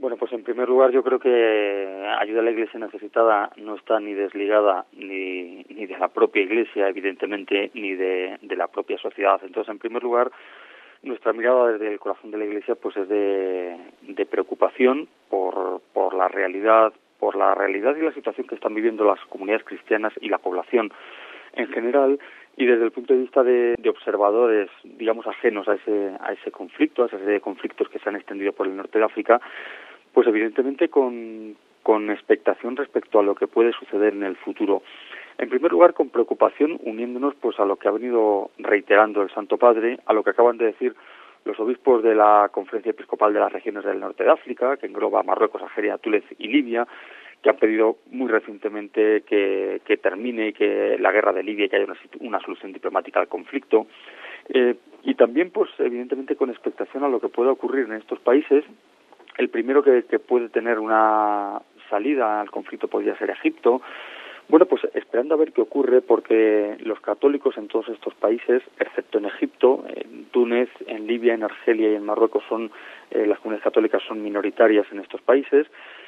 Bueno, pues en primer lugar yo creo que ayuda a la Iglesia necesitada no está ni desligada ni de la propia Iglesia, evidentemente, ni de la propia sociedad. Entonces, en primer lugar, nuestra mirada desde el corazón de la Iglesia pues es de preocupación por la realidad y la situación que están viviendo las comunidades cristianas y la población en general, y desde el punto de vista de observadores, digamos, ajenos a ese conflicto, a esa serie de conflictos que se han extendido por el norte de África, pues evidentemente con expectación respecto a lo que puede suceder en el futuro. En primer lugar, con preocupación, uniéndonos pues a lo que ha venido reiterando el Santo Padre, a lo que acaban de decir los obispos de la Conferencia Episcopal de las regiones del norte de África, que engloba Marruecos, Argelia, Túnez y Libia, que han pedido muy recientemente que termine que la guerra de Libia y que haya una solución diplomática al conflicto. Y también, pues evidentemente, con expectación a lo que pueda ocurrir en estos países. El primero que puede tener una salida al conflicto podría ser Egipto. Bueno, pues esperando a ver qué ocurre, porque los católicos en todos estos países, excepto en Egipto, en Túnez, en Libia, en Argelia y en Marruecos, las comunidades católicas son minoritarias en estos países.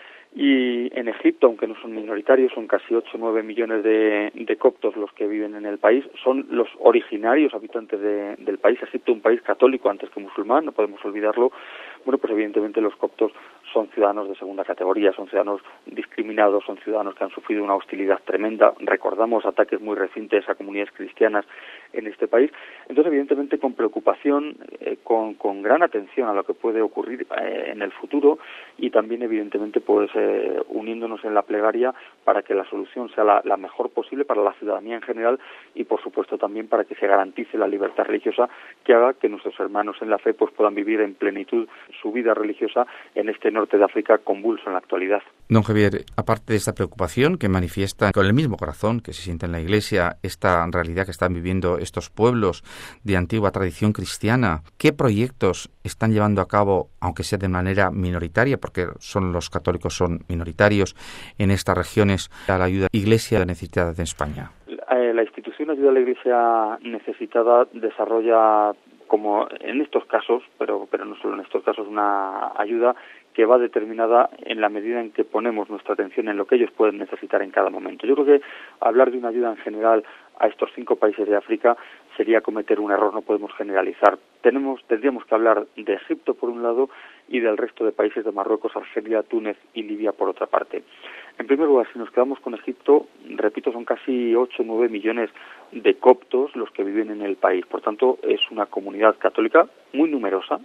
Y en Egipto, aunque no son minoritarios, son casi 8 o 9 millones de coptos los que viven en el país, son los originarios habitantes del país. Egipto, un país católico antes que musulmán, no podemos olvidarlo. Bueno, pues evidentemente los coptos son ciudadanos de segunda categoría, son ciudadanos discriminados, son ciudadanos que han sufrido una hostilidad tremenda. Recordamos ataques muy recientes a comunidades cristianas en este país. Entonces, evidentemente, con preocupación, con gran atención a lo que puede ocurrir en el futuro, y también, evidentemente, pues uniéndonos en la plegaria para que la solución sea la mejor posible para la ciudadanía en general, y, por supuesto, también para que se garantice la libertad religiosa, que haga que nuestros hermanos en la fe pues puedan vivir en plenitud su vida religiosa en este norte de África convulso en la actualidad. Don Javier, aparte de esta preocupación que manifiesta con el mismo corazón que se siente en la Iglesia esta realidad que están viviendo estos pueblos de antigua tradición cristiana, ¿qué proyectos están llevando a cabo, aunque sea de manera minoritaria, porque los católicos son minoritarios en estas regiones, a la ayuda Iglesia necesitada en España? La institución Ayuda a la Iglesia Necesitada desarrolla, como en estos casos, pero no solo en estos casos, una ayuda que va determinada en la medida en que ponemos nuestra atención en lo que ellos pueden necesitar en cada momento. Yo creo que hablar de una ayuda en general a estos 5 países de África sería cometer un error, no podemos generalizar. Tendríamos que hablar de Egipto por un lado y del resto de países de Marruecos, Argelia, Túnez y Libia por otra parte. En primer lugar, si nos quedamos con Egipto, repito, son casi 8 o 9 millones de coptos los que viven en el país. Por tanto, es una comunidad católica muy numerosa,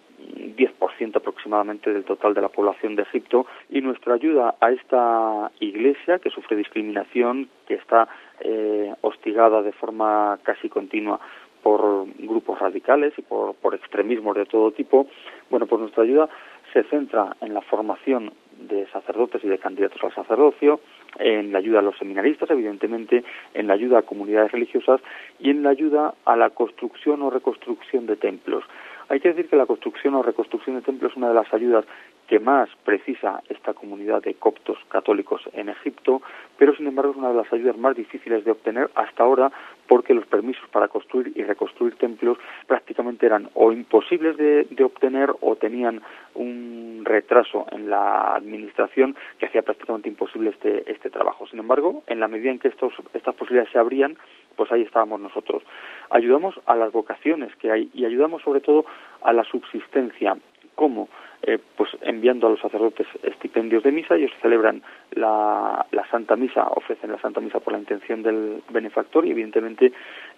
10% aproximadamente del total de la población de Egipto, y nuestra ayuda a esta iglesia que sufre discriminación, que está hostigada de forma casi continua por grupos radicales y por extremismos de todo tipo, bueno, pues nuestra ayuda se centra en la formación de sacerdotes y de candidatos al sacerdocio, en la ayuda a los seminaristas, evidentemente, en la ayuda a comunidades religiosas y en la ayuda a la construcción o reconstrucción de templos. Hay que decir que la construcción o reconstrucción de templos es una de las ayudas que más precisa esta comunidad de coptos católicos en Egipto, pero sin embargo es una de las ayudas más difíciles de obtener hasta ahora, porque los permisos para construir y reconstruir templos prácticamente eran o imposibles de obtener o tenían un retraso en la administración que hacía prácticamente imposible este trabajo. Sin embargo, en la medida en que estas posibilidades se abrían, pues ahí estábamos nosotros. Ayudamos a las vocaciones que hay y ayudamos sobre todo a la subsistencia. ¿Cómo? Pues enviando a los sacerdotes estipendios de misa. Ellos celebran la Santa Misa, ofrecen la Santa Misa por la intención del benefactor, y evidentemente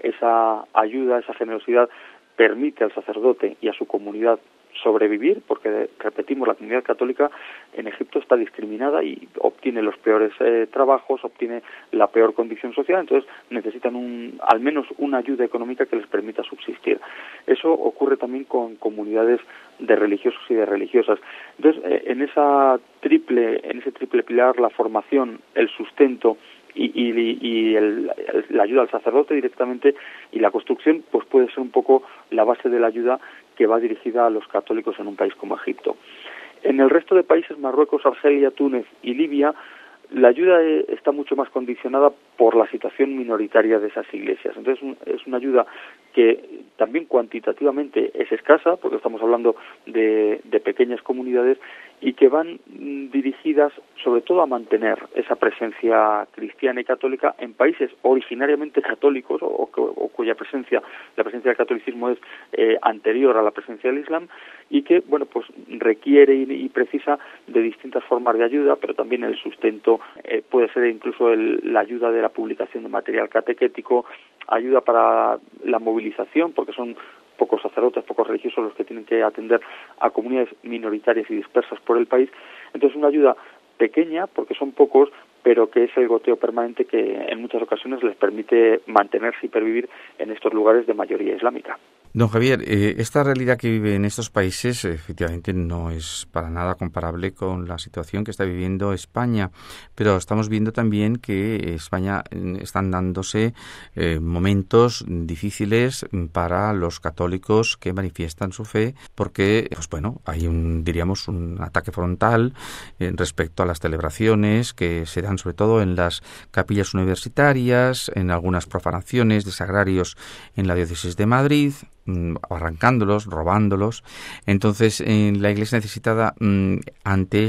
esa ayuda, esa generosidad permite al sacerdote y a su comunidad sobrevivir, porque, repetimos, la comunidad católica en Egipto está discriminada y obtiene los peores trabajos, obtiene la peor condición social, entonces necesitan al menos una ayuda económica que les permita subsistir. Eso ocurre también con comunidades de religiosos y de religiosas. Entonces, en ese triple pilar, la formación, el sustento y la ayuda al sacerdote directamente y la construcción, pues puede ser un poco la base de la ayuda que va dirigida a los católicos en un país como Egipto. En el resto de países, Marruecos, Argelia, Túnez y Libia, la ayuda está mucho más condicionada por la situación minoritaria de esas iglesias. Entonces es una ayuda que también cuantitativamente es escasa, porque estamos hablando de pequeñas comunidades, y que van dirigidas sobre todo a mantener esa presencia cristiana y católica en países originariamente católicos o cuya la presencia del catolicismo es anterior a la presencia del Islam, y que pues requiere y precisa de distintas formas de ayuda, pero también el sustento puede ser incluso la ayuda de la publicación de material catequético, ayuda para la movilización, porque son pocos sacerdotes, pocos religiosos los que tienen que atender a comunidades minoritarias y dispersas por el país. Entonces una ayuda pequeña, porque son pocos, pero que es el goteo permanente que en muchas ocasiones les permite mantenerse y pervivir en estos lugares de mayoría islámica. Don Javier, esta realidad que vive en estos países efectivamente no es para nada comparable con la situación que está viviendo España, pero estamos viendo también que España están dándose momentos difíciles para los católicos que manifiestan su fe, porque hay un ataque frontal respecto a las celebraciones que se dan sobre todo en las capillas universitarias, en algunas profanaciones de sagrarios en la diócesis de Madrid, arrancándolos, robándolos. Entonces, la Iglesia necesitada ante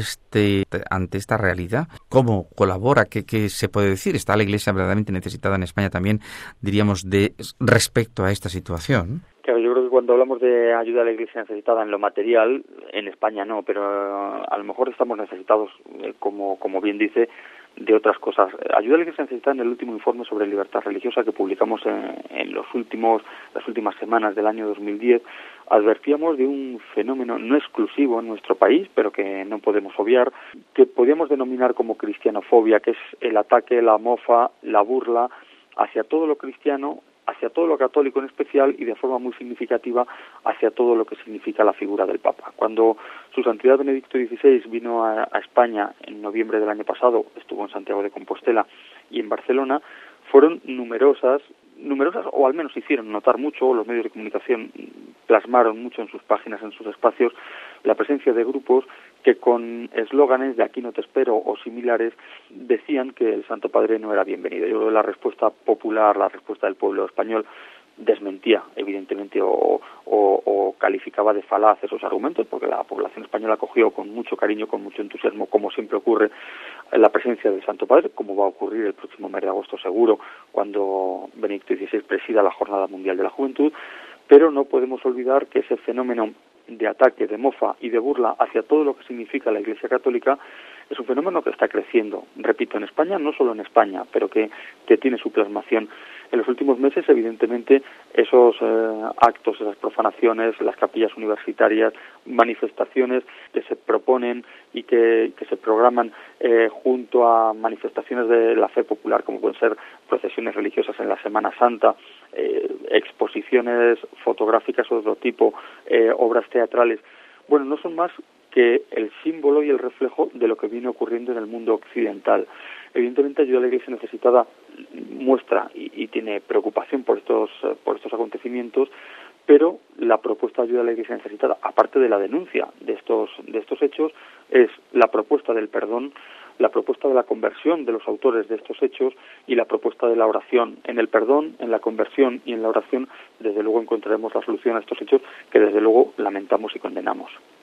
esta realidad, ¿cómo colabora? ¿Qué se puede decir? ¿Está la Iglesia verdaderamente necesitada en España también, diríamos, respecto a esta situación? Claro, yo creo que cuando hablamos de ayuda a la Iglesia necesitada en lo material, en España no, pero a lo mejor estamos necesitados, como bien dice, de otras cosas. Ayuda a la Iglesia necesitada en el último informe sobre libertad religiosa que publicamos en las últimas semanas del año 2010, advertíamos de un fenómeno no exclusivo en nuestro país, pero que no podemos obviar, que podríamos denominar como cristianofobia, que es el ataque, la mofa, la burla hacia todo lo cristiano, hacia todo lo católico en especial, y de forma muy significativa hacia todo lo que significa la figura del Papa. Cuando Su Santidad Benedicto XVI vino a España en noviembre del año pasado, estuvo en Santiago de Compostela y en Barcelona, fueron numerosas, o al menos hicieron notar mucho, los medios de comunicación plasmaron mucho en sus páginas, en sus espacios, la presencia de grupos que con eslóganes de "aquí no te espero" o similares decían que el Santo Padre no era bienvenido. Yo creo que la respuesta popular, la respuesta del pueblo español, desmentía evidentemente o calificaba de falaz esos argumentos, porque la población española acogió con mucho cariño, con mucho entusiasmo, como siempre ocurre, la presencia del Santo Padre, como va a ocurrir el próximo mes de agosto seguro, cuando Benedicto XVI presida la Jornada Mundial de la Juventud. Pero no podemos olvidar que ese fenómeno de ataque, de mofa y de burla hacia todo lo que significa la Iglesia Católica es un fenómeno que está creciendo, repito, en España, no solo en España, pero que tiene su plasmación. En los últimos meses, evidentemente, esos actos, esas profanaciones, las capillas universitarias, manifestaciones que se proponen y que se programan junto a manifestaciones de la fe popular, como pueden ser procesiones religiosas en la Semana Santa, exposiciones fotográficas de otro tipo, obras teatrales, no son más que el símbolo y el reflejo de lo que viene ocurriendo en el mundo occidental. Evidentemente, Ayuda a la Iglesia Necesitada muestra y tiene preocupación por estos acontecimientos, pero la propuesta de Ayuda a la Iglesia Necesitada, aparte de la denuncia de estos hechos, es la propuesta del perdón, la propuesta de la conversión de los autores de estos hechos y la propuesta de la oración. En el perdón, en la conversión y en la oración, desde luego encontraremos la solución a estos hechos que desde luego lamentamos y condenamos.